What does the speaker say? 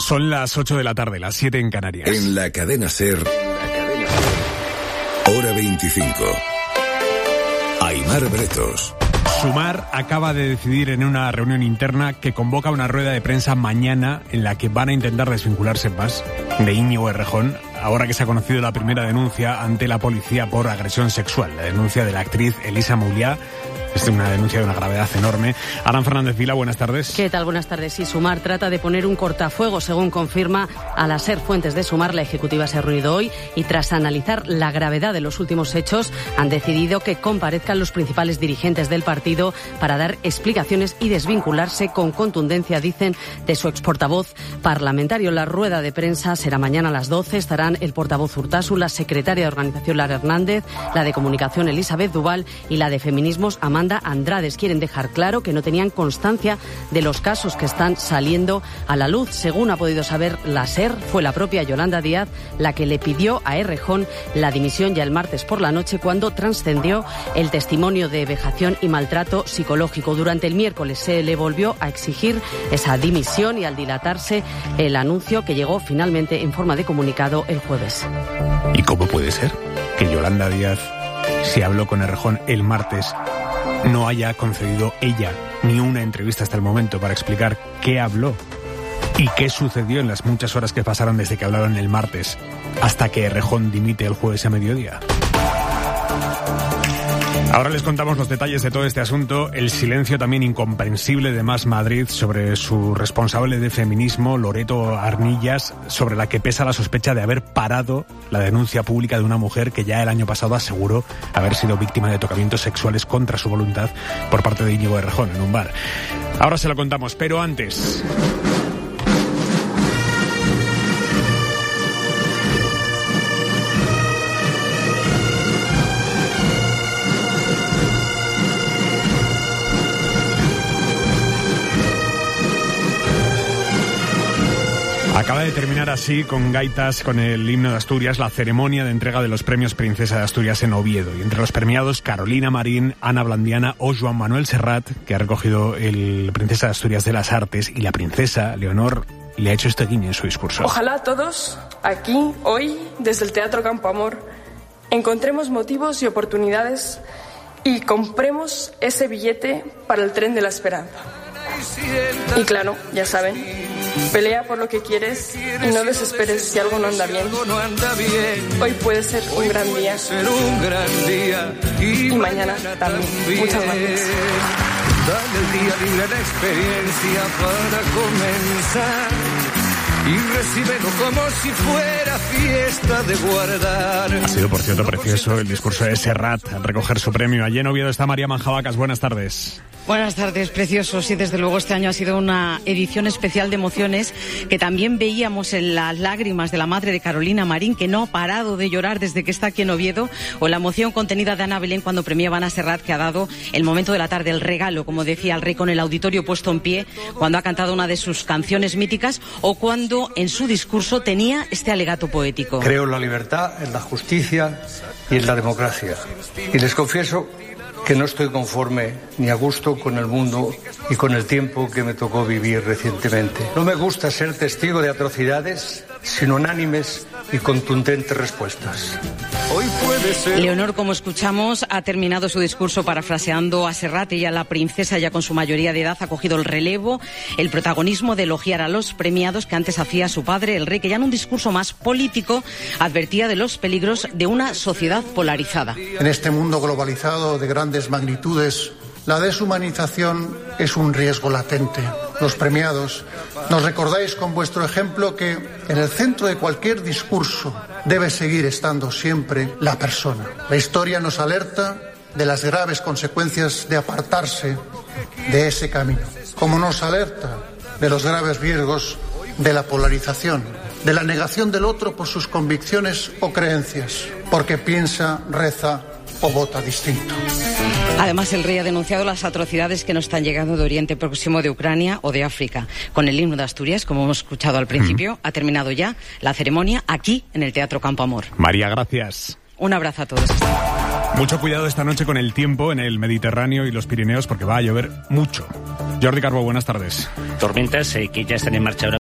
Son las 8 de la tarde, las 7 en Canarias. En la cadena SER, hora 25. Aimar Bretos. Sumar acaba de decidir en una reunión interna que convoca una rueda de prensa mañana en la que van a intentar desvincularse más de Íñigo Errejón, ahora que se ha conocido la primera denuncia ante la policía por agresión sexual, la denuncia de la actriz Elisa Mouliá. Es una denuncia de una gravedad enorme. Aran Fernández Vila, buenas tardes. ¿Qué tal? Buenas tardes. Sí, Sumar trata de poner un cortafuego, según confirma a la SER fuentes de Sumar. La ejecutiva se ha reunido hoy y tras analizar la gravedad de los últimos hechos han decidido que comparezcan los principales dirigentes del partido para dar explicaciones y desvincularse con contundencia, dicen, de su exportavoz parlamentario. La rueda de prensa será mañana a las 12. Estarán el portavoz Urtasun, la secretaria de Organización Lara Hernández, la de Comunicación Elizabeth Duval y la de Feminismos Amanda Andrades. Quieren dejar claro que no tenían constancia de los casos que están saliendo a la luz. Según ha podido saber la SER, fue la propia Yolanda Díaz la que le pidió a Errejón la dimisión ya el martes por la noche, cuando trascendió el testimonio de vejación y maltrato psicológico. Durante el miércoles se le volvió a exigir esa dimisión y al dilatarse el anuncio, que llegó finalmente en forma de comunicado el jueves. ¿Y cómo puede ser que Yolanda Díaz, si habló con Errejón el martes, no haya concedido ella ni una entrevista hasta el momento para explicar qué habló y qué sucedió en las muchas horas que pasaron desde que hablaron el martes hasta que Errejón dimite el jueves a mediodía? Ahora les contamos los detalles de todo este asunto. El silencio también incomprensible de Más Madrid sobre su responsable de feminismo, Loreto Arnillas, sobre la que pesa la sospecha de haber parado la denuncia pública de una mujer que ya el año pasado aseguró haber sido víctima de tocamientos sexuales contra su voluntad por parte de Íñigo Errejón en un bar. Ahora se lo contamos, pero antes... Acaba de terminar así, con gaitas, con el himno de Asturias, la ceremonia de entrega de los premios Princesa de Asturias en Oviedo. Y entre los premiados, Carolina Marín, Ana Blandiana o Joan Manuel Serrat, que ha recogido el Princesa de Asturias de las Artes, y la princesa, Leonor, le ha hecho este guiño en su discurso. Ojalá todos, aquí, hoy, desde el Teatro Campo Amor, encontremos motivos y oportunidades y compremos ese billete para el tren de la esperanza. Y claro, ya saben, pelea por lo que quieres y no desesperes si algo no anda bien. Hoy puede ser un gran día y mañana también. Muchas gracias. Dale el día libre de experiencia para comenzar y recíbelo como si fuera fiesta de guardar. Ha sido, por cierto, precioso el discurso de Serrat al recoger su premio. Allí en Oviedo está María Manjabacas. Buenas tardes. Buenas tardes, preciosos. Y desde luego este año ha sido una edición especial de emociones que también veíamos en las lágrimas de la madre de Carolina Marín, que no ha parado de llorar desde que está aquí en Oviedo, o la emoción contenida de Ana Belén cuando premiaban a Serrat, que ha dado el momento de la tarde, el regalo, como decía el rey, con el auditorio puesto en pie, cuando ha cantado una de sus canciones míticas o cuando en su discurso tenía este alegato poético. Creo en la libertad, en la justicia y en la democracia. Y les confieso que no estoy conforme ni a gusto con el mundo y con el tiempo que me tocó vivir recientemente. No me gusta ser testigo de atrocidades sin unánimes y contundentes respuestas. Leonor, como escuchamos, ha terminado su discurso parafraseando a Serrat. Ella, la princesa, ya con su mayoría de edad, ha cogido el relevo, el protagonismo de elogiar a los premiados que antes hacía su padre, el rey, que ya en un discurso más político advertía de los peligros de una sociedad polarizada. En este mundo globalizado de grandes magnitudes, la deshumanización es un riesgo latente. Los premiados, nos recordáis con vuestro ejemplo que en el centro de cualquier discurso debe seguir estando siempre la persona. La historia nos alerta de las graves consecuencias de apartarse de ese camino, como nos alerta de los graves riesgos de la polarización, de la negación del otro por sus convicciones o creencias, porque piensa, reza o vota distinto. Además, el rey ha denunciado las atrocidades que nos están llegando de Oriente Próximo, de Ucrania o de África. Con el himno de Asturias, como hemos escuchado al principio, ha terminado ya la ceremonia aquí en el Teatro Campo Amor. María, gracias. Un abrazo a todos. Mucho cuidado esta noche con el tiempo en el Mediterráneo y los Pirineos porque va a llover mucho. Jordi Carbó, buenas tardes. Tormentas que ya están en marcha ahora